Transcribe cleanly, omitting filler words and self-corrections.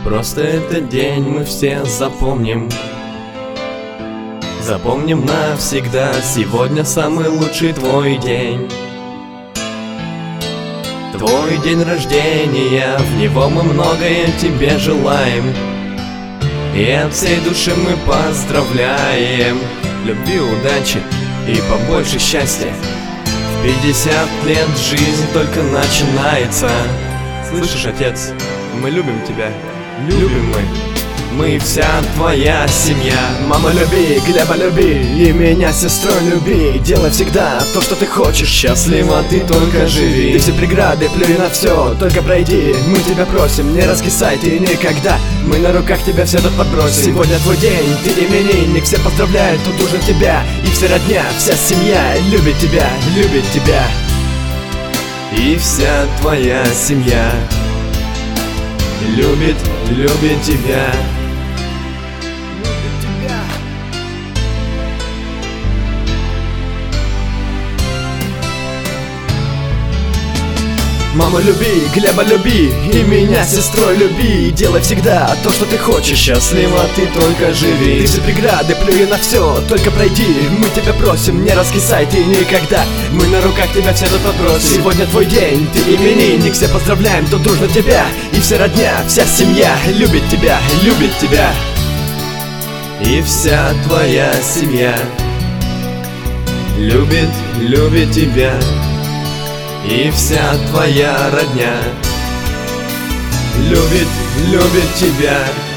Просто этот день мы все запомним. Запомним навсегда. Сегодня самый лучший твой день. Твой день рождения, в него мы многое тебе желаем. И от всей души мы поздравляем. Любви, удачи и побольше счастья. В 50 лет жизнь только начинается. Слышишь, отец, мы любим тебя, любим мы вся твоя семья. Мама, люби, Глеба, люби, и меня, сестрой, люби. Делай всегда то, что ты хочешь. Счастливо ты только живи. Ты все преграды, плюй на все, только пройди. Мы тебя просим, не раскисай ты никогда. Мы на руках тебя все тут подбросим. Сегодня твой день, ты именинник. Все поздравляют, тут нужен тебя. И вся родня, вся семья любит тебя, любит тебя. И вся твоя семья любит, любит тебя. Мама, люби, Глеба, люби, и меня, сестрой, люби. Делай всегда то, что ты хочешь. Счастливо ты только живи. Ты все преграды, плюй на все, только пройди. Мы тебя просим, не раскисай ты никогда. Мы на руках тебя все тут подбросим. Сегодня твой день, ты именинник. Все поздравляем, тут дружно тебя. И вся родня, вся семья любит тебя, любит тебя. И вся твоя семья любит, любит тебя. И вся твоя родня любит, любит тебя.